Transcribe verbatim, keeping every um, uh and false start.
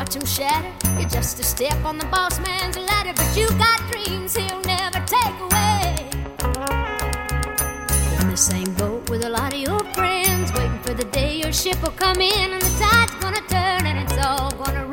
watch them shatter. You're just a step on the boss man's ladder, but you got dreams he'll never take away. You're in the same boat with a lot of your friends, waiting for the day your ship will come in and the tide's gonna turn and it's all gonna